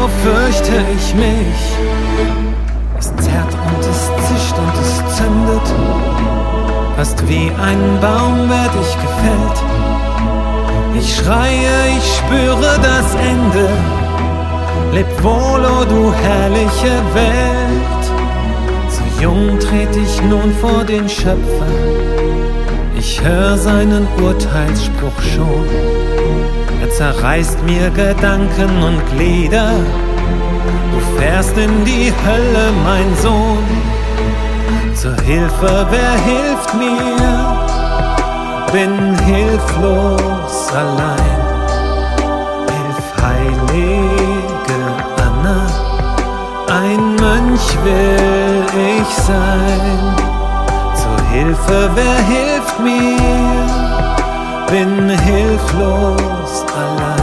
so fürchte ich mich. Es zerrt und es zischt und es zündet. Fast wie ein Baum werd ich gefällt. Ich schreie, ich spüre das Ende. Leb wohl, oh du herrliche Welt. So jung tret ich nun vor den Schöpfer. Ich hör seinen Urteilsspruch schon. Er zerreißt mir Gedanken und Glieder. Du fährst in die Hölle, mein Sohn. Zur Hilfe, wer hilft mir? Bin hilflos allein. Hilf, heilige Anna, ein Mönch will ich sein. Zur Hilfe, wer hilft mir? Bin hilflos allein.